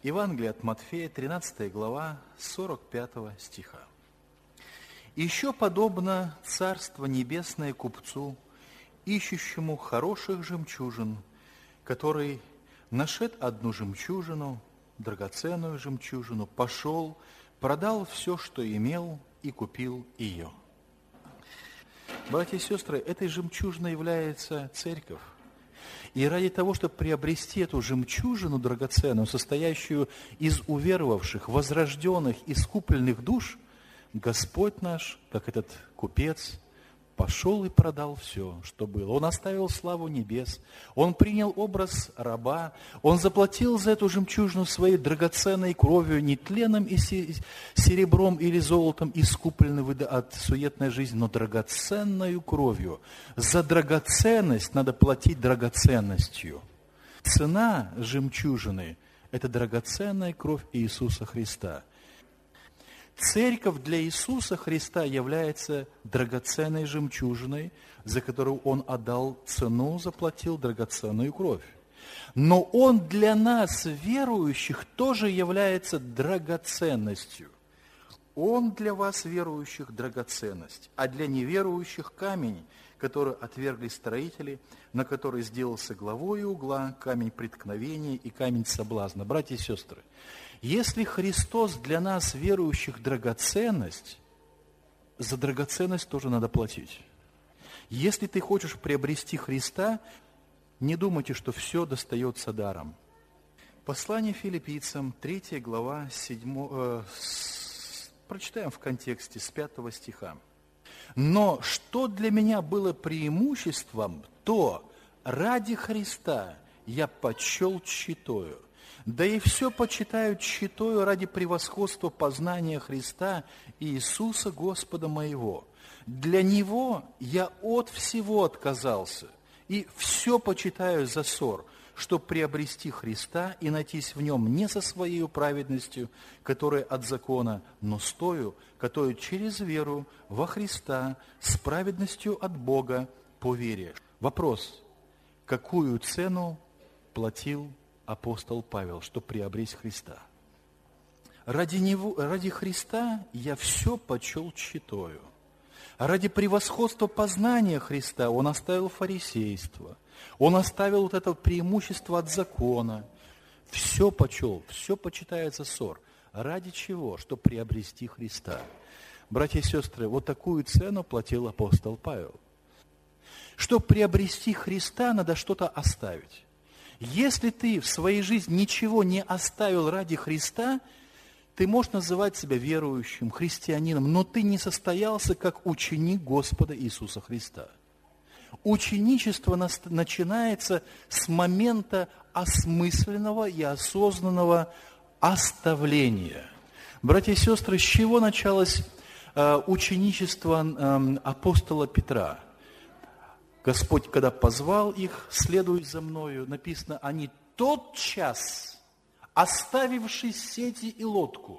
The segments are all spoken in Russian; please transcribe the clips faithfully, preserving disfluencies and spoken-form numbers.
Евангелие от Матфея, тринадцатая глава, сорок пятого стиха. «Еще подобно Царство Небесное купцу, ищущему хороших жемчужин, который, нашед одну жемчужину, драгоценную жемчужину, пошел, продал все, что имел, и купил ее». Братья и сестры, этой жемчужиной является церковь. И ради того, чтобы приобрести эту жемчужину драгоценную, состоящую из уверовавших, возрожденных, искупленных душ, Господь наш, как этот купец, пошел и продал все, что было. Он оставил славу небес, Он принял образ раба, Он заплатил за эту жемчужину своей драгоценной кровью, не тленом и серебром или золотом, искупленным от суетной жизни, но драгоценной кровью. За драгоценность надо платить драгоценностью. Цена жемчужины – это драгоценная кровь Иисуса Христа. Церковь для Иисуса Христа является драгоценной жемчужиной, за которую Он отдал цену, заплатил драгоценную кровь. Но Он для нас, верующих, тоже является драгоценностью. Он для вас, верующих, драгоценность, а для неверующих камень, который отвергли строители, на который сделался главой угла, камень преткновения и камень соблазна. Братья и сестры, если Христос для нас, верующих, драгоценность, за драгоценность тоже надо платить. Если ты хочешь приобрести Христа, не думайте, что все достается даром. Послание филиппийцам, третья глава, седьмой, э, с, прочитаем в контексте с пятого стиха. «Но что для меня было преимуществом, то ради Христа я почел тщетою. Да и все почитаю тщетою ради превосходства познания Христа и Иисуса Господа моего. Для Него я от всего отказался, и все почитаю за ссор, чтобы приобрести Христа и найтись в Нем не со своей праведностью, которая от закона, но с тою, которая через веру во Христа, с праведностью от Бога по вере». Вопрос: какую цену платил апостол Павел, чтобы приобрести Христа? Ради него, ради Христа я все почел тщетою. Ради превосходства познания Христа он оставил фарисейство. Он оставил вот это преимущество от закона. Все почел, все почитается ссор. Ради чего? Чтобы приобрести Христа. Братья и сестры, вот такую цену платил апостол Павел. Чтобы приобрести Христа, надо что-то оставить. Если ты в своей жизни ничего не оставил ради Христа, ты можешь называть себя верующим, христианином, но ты не состоялся как ученик Господа Иисуса Христа. Ученичество начинается с момента осмысленного и осознанного оставления. Братья и сестры, с чего началось ученичество апостола Петра? Господь, когда позвал их, следуй за мною, написано, они тотчас, оставивши сети и лодку,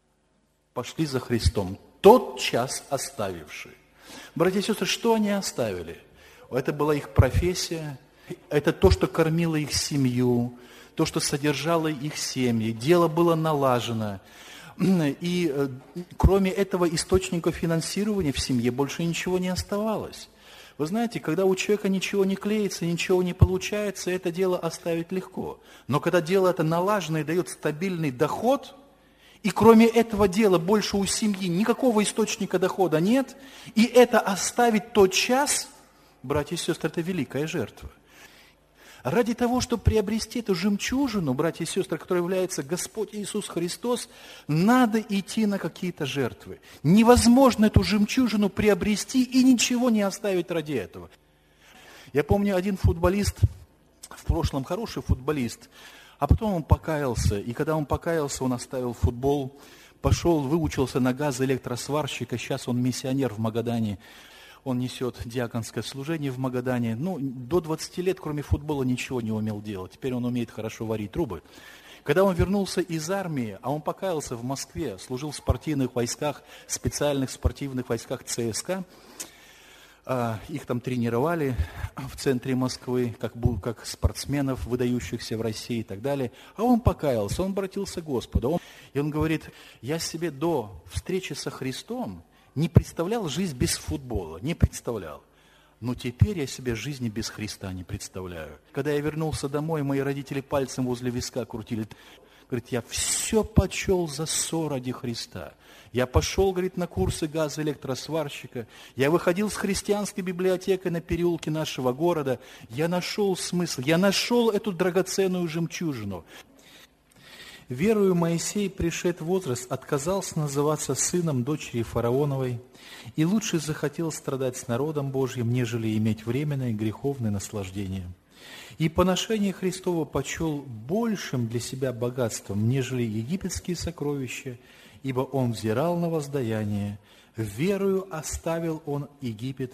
пошли за Христом. Тотчас оставивши. Братья и сестры, что они оставили? Это была их профессия, это то, что кормило их семью, то, что содержало их семьи. Дело было налажено. И кроме этого источника финансирования в семье больше ничего не оставалось. Вы знаете, когда у человека ничего не клеится, ничего не получается, это дело оставить легко. Но когда дело это налажено и дает стабильный доход, и кроме этого дела больше у семьи никакого источника дохода нет, и это оставить тот час, братья и сестры, это великая жертва. Ради того, чтобы приобрести эту жемчужину, братья и сестры, которая является Господь Иисус Христос, надо идти на какие-то жертвы. Невозможно эту жемчужину приобрести и ничего не оставить ради этого. Я помню, один футболист, в прошлом хороший футболист, а потом он покаялся, и когда он покаялся, он оставил футбол, пошел, выучился на газоэлектросварщика, сейчас он миссионер в Магадане. Он несет диаконское служение в Магадане. Ну, до двадцати лет, кроме футбола, ничего не умел делать. Теперь он умеет хорошо варить трубы. Когда он вернулся из армии, а он покаялся в Москве, служил в спортивных войсках, специальных спортивных войсках ЦСКА, Их там тренировали в центре Москвы, как, как спортсменов, выдающихся в России и так далее. А он покаялся, он обратился к Господу. Он, и он говорит, я себе до встречи со Христом не представлял жизнь без футбола, не представлял. Но теперь я себе жизни без Христа не представляю. Когда я вернулся домой, мои родители пальцем возле виска крутили. Говорит, я все почел за ссор ради Христа. Я пошел, говорит, на курсы газоэлектросварщика. Я выходил с христианской библиотекой на переулке нашего города. Я нашел смысл, я нашел эту драгоценную жемчужину. Верою Моисей, пришед в возраст, отказался называться сыном дочери фараоновой и лучше захотел страдать с народом Божьим, нежели иметь временное греховное наслаждение. И поношение Христово почел большим для себя богатством, нежели египетские сокровища, ибо он взирал на воздаяние, верою оставил он Египет,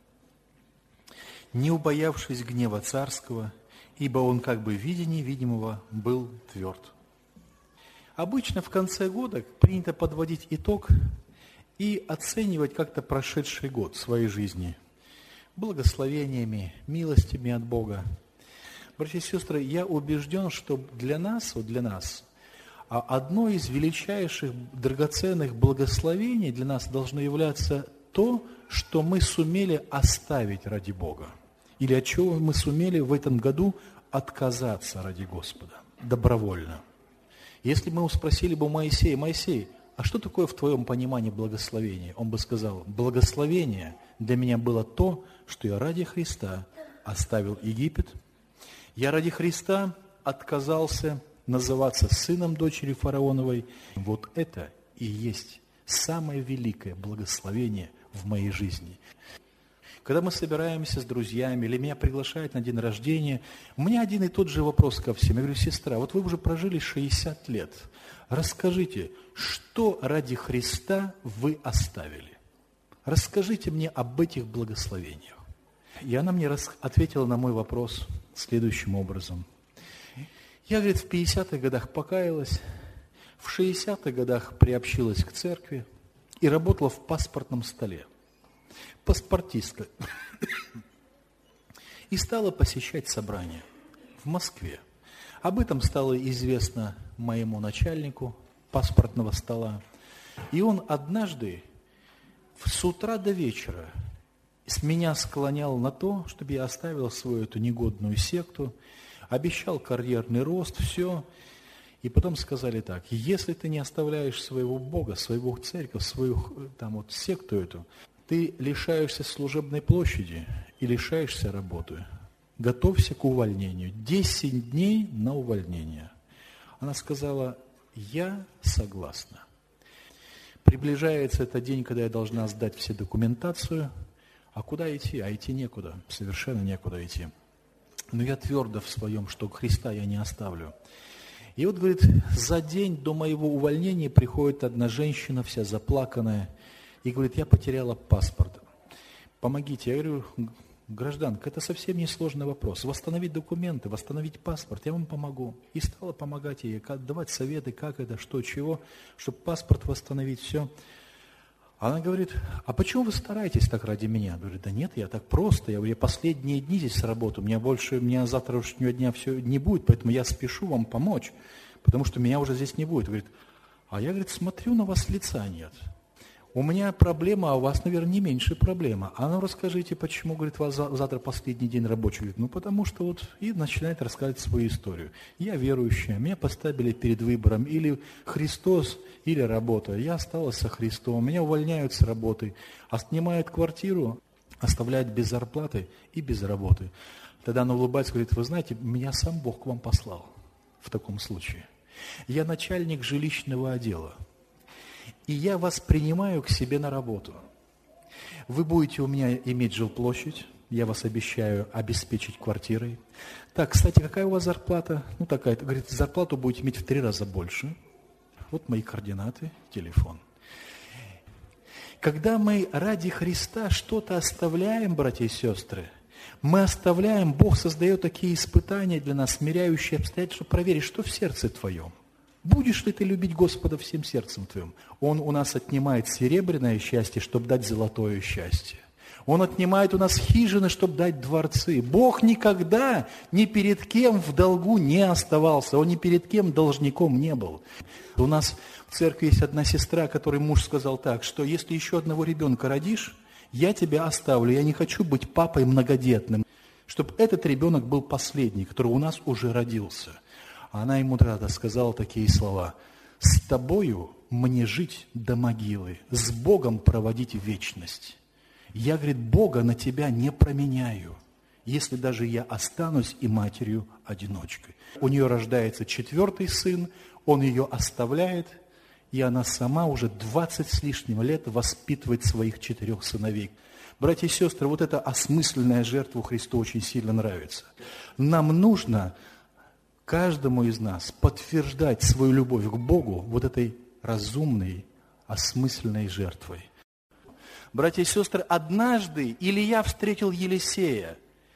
не убоявшись гнева царского, ибо он как бы видя невидимого был тверд. Обычно в конце года принято подводить итог и оценивать как-то прошедший год своей жизни благословениями, милостями от Бога. Братья и сестры, я убежден, что для нас, вот для нас, одно из величайших драгоценных благословений для нас должно являться то, что мы сумели оставить ради Бога. Или от чего мы сумели в этом году отказаться ради Господа, добровольно. Если бы мы спросили бы Моисея, Моисей, а что такое в твоем понимании благословение? Он бы сказал, благословение для меня было то, что я ради Христа оставил Египет, я ради Христа отказался называться сыном дочери фараоновой. Вот это и есть самое великое благословение в моей жизни. Когда мы собираемся с друзьями, или меня приглашают на день рождения, у меня один и тот же вопрос ко всем. Я говорю, сестра, вот вы уже прожили шестьдесят лет. Расскажите, что ради Христа вы оставили? Расскажите мне об этих благословениях. И она мне ответила на мой вопрос следующим образом. Я, говорит, в пятидесятых годах покаялась, в шестидесятых годах приобщилась к церкви и работала в паспортном столе. Паспортистка. И стала посещать собрания в Москве. Об этом стало известно моему начальнику паспортного стола. И он однажды с утра до вечера с меня склонял на то, чтобы я оставил свою эту негодную секту, обещал карьерный рост, все. И потом сказали так, если ты не оставляешь своего Бога, своего церковь, свою там вот секту эту, ты лишаешься служебной площади и лишаешься работы. Готовься к увольнению. Десять дней на увольнение. Она сказала, я согласна. Приближается этот день, когда я должна сдать все документацию. А куда идти? А идти некуда. Совершенно некуда идти. Но я твердо в своем, что Христа я не оставлю. И вот, говорит, за день до моего увольнения приходит одна женщина, вся заплаканная, и говорит, я потеряла паспорт. Помогите. Я говорю, гражданка, это совсем не сложный вопрос. Восстановить документы, восстановить паспорт, я вам помогу. И стала помогать ей, давать советы, как это, что, чего, чтобы паспорт восстановить, все. Она говорит, а почему вы стараетесь так ради меня? Я говорю, да нет, я так просто. Я говорю, я последние дни здесь работаю, у меня больше, у меня завтрашнего дня все не будет, поэтому я спешу вам помочь, потому что меня уже здесь не будет. Говорит, а я, говорит, смотрю, на вас лица нет. У меня проблема, а у вас, наверное, не меньше проблема. А ну расскажите, почему, говорит, у вас завтра последний день рабочий? Говорит, ну потому что вот, и начинает рассказывать свою историю. Я верующая, меня поставили перед выбором или Христос, или работа. Я осталась со Христом, меня увольняют с работы, а снимают квартиру, оставляют без зарплаты и без работы. Тогда она улыбается, говорит, вы знаете, меня сам Бог к вам послал в таком случае. Я начальник жилищного отдела. И я вас принимаю к себе на работу. Вы будете у меня иметь жилплощадь, я вас обещаю обеспечить квартирой. Так, кстати, какая у вас зарплата? Ну, такая-то. Говорит, зарплату будете иметь в три раза больше. Вот мои координаты, телефон. Когда мы ради Христа что-то оставляем, братья и сестры, мы оставляем, Бог создает такие испытания для нас, смиряющие обстоятельства, проверить, что в сердце твоем. Будешь ли ты любить Господа всем сердцем твоим? Он у нас отнимает серебряное счастье, чтобы дать золотое счастье. Он отнимает у нас хижины, чтобы дать дворцы. Бог никогда ни перед кем в долгу не оставался. Он ни перед кем должником не был. У нас в церкви есть одна сестра, которой муж сказал так, что если еще одного ребенка родишь, я тебя оставлю. Я не хочу быть папой многодетным. Чтобы этот ребенок был последний, который у нас уже родился. А она ему тогда сказала такие слова. С тобою мне жить до могилы, с Богом проводить вечность. Я, говорит, Бога на тебя не променяю, если даже я останусь и матерью-одиночкой. У нее рождается четвертый сын, он ее оставляет, и она сама уже двадцать с лишним лет воспитывает своих четырех сыновей. Братья и сестры, вот эта осмысленная жертва Христу очень сильно нравится. Нам нужно каждому из нас подтверждать свою любовь к Богу вот этой разумной, осмысленной жертвой. Братья и сестры, однажды Илия встретил Елисея,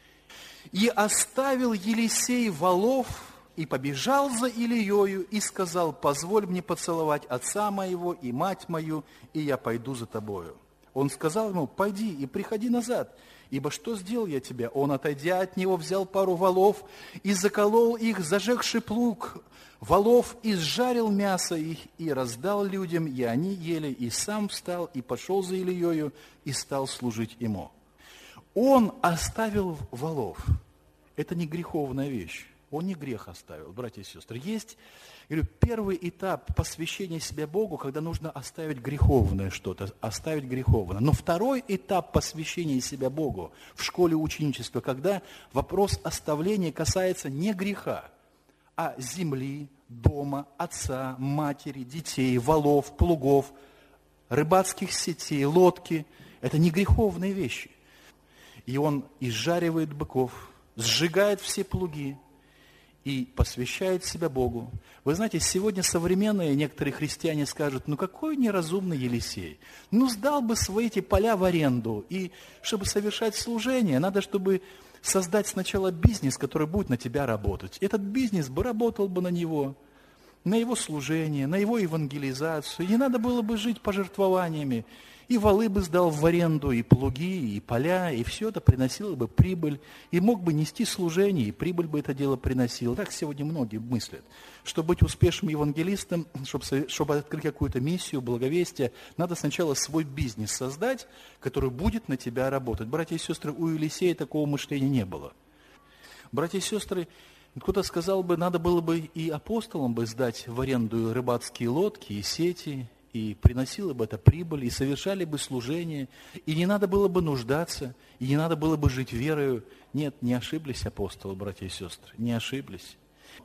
и оставил Елисей волов, и побежал за Илиею, и сказал, позволь мне поцеловать отца моего и мать мою, и я пойду за тобою. Он сказал ему, пойди и приходи назад, ибо что сделал я тебе? Он, отойдя от него, взял пару волов и заколол их, зажегши плуг волов, и сжарил мясо их, и раздал людям, и они ели, и сам встал, и пошел за Илиею, и стал служить ему. Он оставил волов. Это не греховная вещь. Он не грех оставил, братья и сестры. Есть, я говорю, первый этап посвящения себя Богу, когда нужно оставить греховное что-то, оставить греховное. Но второй этап посвящения себя Богу в школе ученичества, когда вопрос оставления касается не греха, а земли, дома, отца, матери, детей, волов, плугов, рыбацких сетей, лодки. Это не греховные вещи. И он изжаривает быков, сжигает все плуги и посвящает себя Богу. Вы знаете, сегодня современные некоторые христиане скажут, ну какой неразумный Елисей. Ну сдал бы свои эти поля в аренду. И чтобы совершать служение, надо, чтобы создать сначала бизнес, который будет на тебя работать. Этот бизнес бы работал бы на него, на его служение, на его евангелизацию. Не надо было бы жить пожертвованиями. И валы бы сдал в аренду, и плуги, и поля, и все это приносило бы прибыль. И мог бы нести служение, и прибыль бы это дело приносило. Так сегодня многие мыслят. Чтобы быть успешным евангелистом, чтобы, чтобы открыть какую-то миссию, благовестие, надо сначала свой бизнес создать, который будет на тебя работать. Братья и сестры, у Елисея такого мышления не было. Братья и сестры, кто-то сказал бы, надо было бы и апостолам бы сдать в аренду рыбацкие лодки и сети, и приносила бы это прибыль, и совершали бы служение, и не надо было бы нуждаться, и не надо было бы жить верою. Нет, не ошиблись апостолы, братья и сестры, не ошиблись.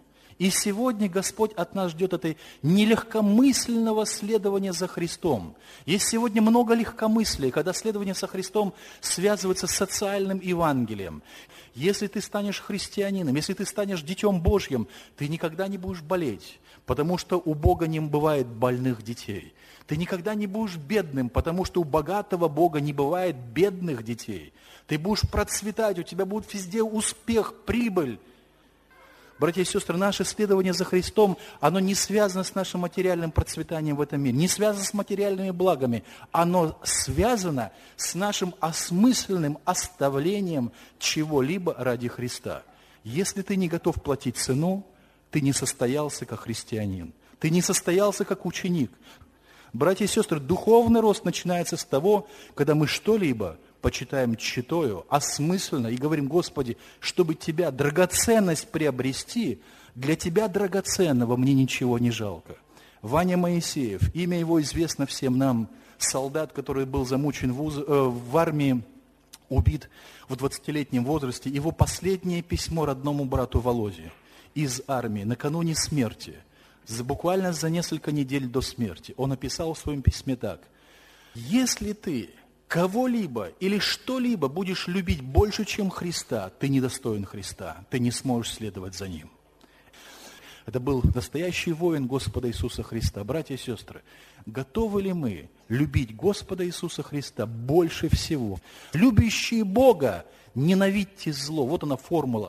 И сегодня Господь от нас ждет этой нелегкомысленного следования за Христом. Есть сегодня много легкомыслия, когда следование за Христом связывается с социальным Евангелием. Если ты станешь христианином, если ты станешь детем Божьим, ты никогда не будешь болеть, потому что у Бога не бывает больных детей. Ты никогда не будешь бедным, потому что у богатого Бога не бывает бедных детей. Ты будешь процветать, у тебя будет везде успех, прибыль. Братья и сестры, наше следование за Христом, оно не связано с нашим материальным процветанием в этом мире, не связано с материальными благами, оно связано с нашим осмысленным оставлением чего-либо ради Христа. Если ты не готов платить цену, ты не состоялся как христианин, ты не состоялся как ученик. Братья и сестры, духовный рост начинается с того, когда мы что-либо почитаем читою, осмысленно, и говорим, Господи, чтобы Тебя, драгоценность приобрести, для Тебя драгоценного мне ничего не жалко. Ваня Моисеев, имя его известно всем нам, солдат, который был замучен в, уз... э, в армии, убит в двадцатилетнем возрасте, его последнее письмо родному брату Володе из армии, накануне смерти, буквально за несколько недель до смерти, он написал в своем письме так: «Если ты кого-либо или что-либо будешь любить больше, чем Христа, ты недостоин Христа, ты не сможешь следовать за Ним». Это был настоящий воин Господа Иисуса Христа. Братья и сестры, готовы ли мы любить Господа Иисуса Христа больше всего? Любящие Бога, ненавидьте зло. Вот она формула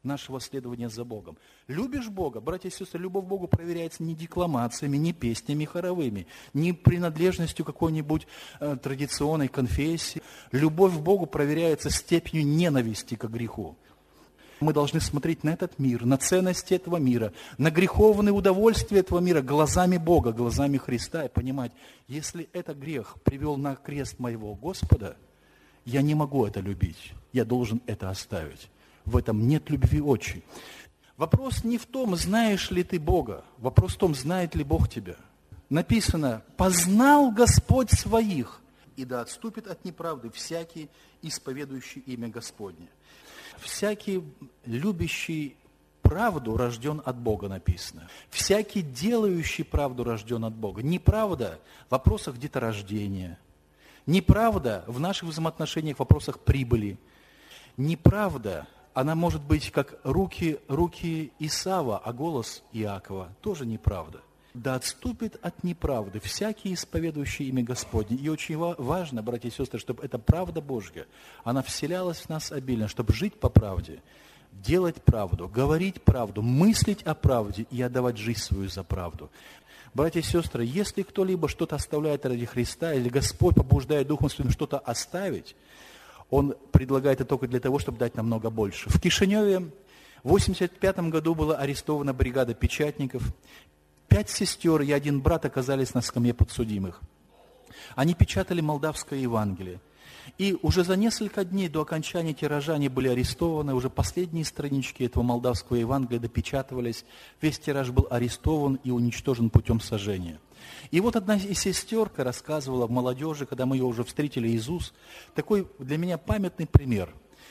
нашего следования за Богом. Любишь Бога? Братья и сестры, любовь к Богу проверяется не декламациями, не песнями хоровыми, не принадлежностью какой-нибудь э, традиционной конфессии. Любовь к Богу проверяется степенью ненависти к греху. Мы должны смотреть на этот мир, на ценности этого мира, на греховные удовольствия этого мира глазами Бога, глазами Христа и понимать, если этот грех привел на крест моего Господа, я не могу это любить, я должен это оставить. В этом нет любви отчи. Вопрос не в том, знаешь ли ты Бога, вопрос в том, знает ли Бог тебя. Написано, познал Господь своих, и да отступит от неправды всякий, исповедующий имя Господне. Всякий, любящий правду, рожден от Бога, написано. Всякий, делающий правду, рожден от Бога. Неправда в вопросах деторождения. Неправда в наших взаимоотношениях в вопросах прибыли. Неправда, она может быть как руки, руки Исава, а голос Иакова. Тоже неправда. Да отступит от неправды всякий, исповедующий имя Господне. И очень важно, братья и сестры, чтобы эта правда Божья, она вселялась в нас обильно, чтобы жить по правде, делать правду, говорить правду, мыслить о правде и отдавать жизнь свою за правду. Братья и сестры, если кто-либо что-то оставляет ради Христа, или Господь побуждает Духом Святым что-то оставить, Он предлагает это только для того, чтобы дать намного больше. В Кишиневе в восемьдесят пятом году была арестована бригада печатников. Пять сестер и один брат оказались на скамье подсудимых. Они печатали молдавское Евангелие. И уже за несколько дней до окончания тиража они были арестованы. Уже последние странички этого молдавского Евангелия допечатывались. Весь тираж был арестован и уничтожен путем сожжения. И вот одна из сестерка рассказывала в молодежи, когда мы ее уже встретили, Иисус, такой для меня памятный пример.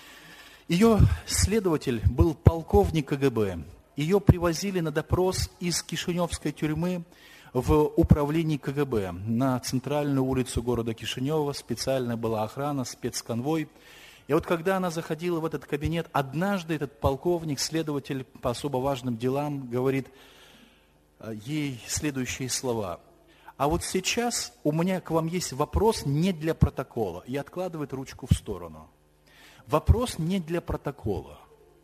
Ее следователь был полковник ка гэ бэ. Ее привозили на допрос из Кишиневской тюрьмы в управлении ка гэ бэ на центральную улицу города Кишинева. Специально была охрана, спецконвой. И вот когда она заходила в этот кабинет, однажды этот полковник, следователь по особо важным делам, говорит ей следующие слова. А вот сейчас у меня к вам есть вопрос не для протокола. И откладывает ручку в сторону. Вопрос не для протокола.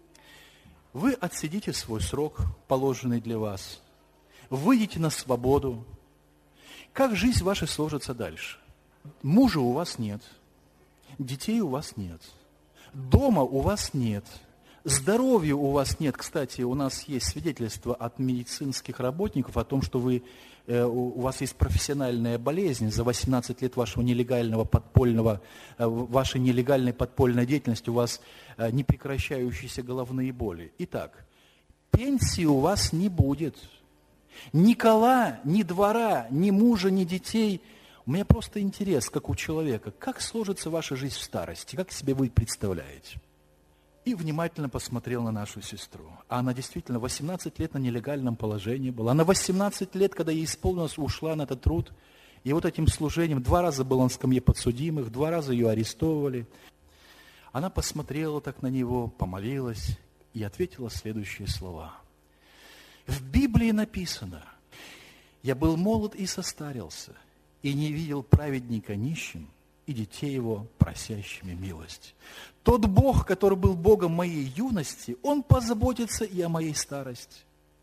Вы отсидите свой срок, положенный для вас. Выйдете на свободу. Как жизнь ваша сложится дальше? Мужа у вас нет. Детей у вас нет. Дома у вас нет. Здоровья у вас нет. Кстати, у нас есть свидетельство от медицинских работников о том, что вы, э, у вас есть профессиональная болезнь за восемнадцать лет вашего нелегального подпольного, э, вашей нелегальной подпольной деятельности, у вас э, непрекращающиеся головные боли. Итак, пенсии у вас не будет. Ни кола, ни двора, ни мужа, ни детей. У меня просто интерес, как у человека, как сложится ваша жизнь в старости, как себе вы представляете? И внимательно посмотрел на нашу сестру. А она действительно восемнадцать лет на нелегальном положении была. Она восемнадцать лет, когда ей исполнилось, ушла на этот труд. И вот этим служением, два раза была на скамье подсудимых, два раза ее арестовывали. Она посмотрела так на него, помолилась и ответила следующие слова. В Библии написано: «Я был молод и состарился, и не видел праведника нищим, и детей его просящими милость. Тот Бог, который был Богом моей юности, Он позаботится и о моей старости».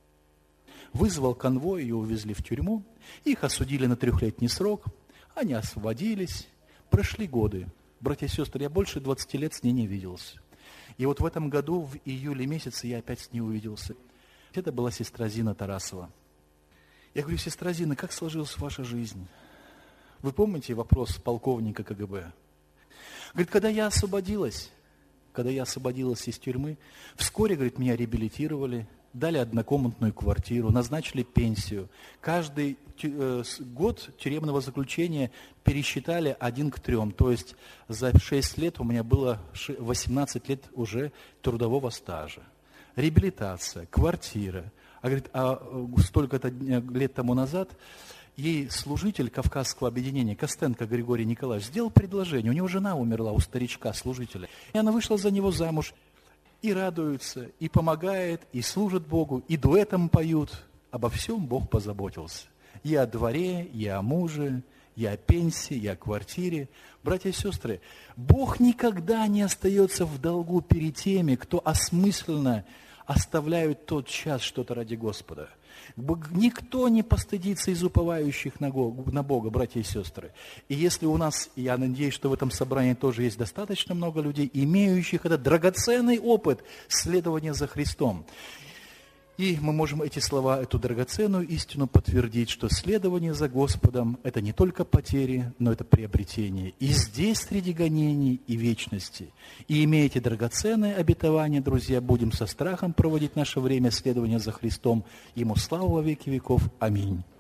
Вызвал конвой, ее увезли в тюрьму, их осудили на трехлетний срок, они освободились, прошли годы. Братья и сестры, я больше двадцати лет с ней не виделся. И вот в этом году, в июле месяце, я опять с ней увиделся. Это была сестра Зина Тарасова. Я говорю: сестра Зина, как сложилась ваша жизнь? Вы помните вопрос полковника ка гэ бэ? Говорит, когда я освободилась, когда я освободилась из тюрьмы, вскоре, говорит, меня реабилитировали, дали однокомнатную квартиру, назначили пенсию. Каждый год тюремного заключения пересчитали один к трем. То есть за шесть лет у меня было восемнадцать лет уже трудового стажа. Реабилитация, квартира. А, говорит, а столько-то лет тому назад ей служитель Кавказского объединения Костенко Григорий Николаевич сделал предложение. У него жена умерла, у старичка, служителя. И она вышла за него замуж. И радуется, и помогает, и служит Богу, и дуэтом поют. Обо всем Бог позаботился. И о дворе, и о муже, и о пенсии, и о квартире. Братья и сестры, Бог никогда не остается в долгу перед теми, кто осмысленно оставляют тот час что-то ради Господа. Никто не постыдится из уповающих на Бога, братья и сестры. И если у нас, я надеюсь, что в этом собрании тоже есть достаточно много людей, имеющих этот драгоценный опыт следования за Христом. И мы можем эти слова, эту драгоценную истину подтвердить, что следование за Господом – это не только потери, но это приобретение. И здесь, среди гонений и вечности. И имея эти драгоценные обетования, друзья, будем со страхом проводить наше время следования за Христом. Ему слава во веки веков. Аминь.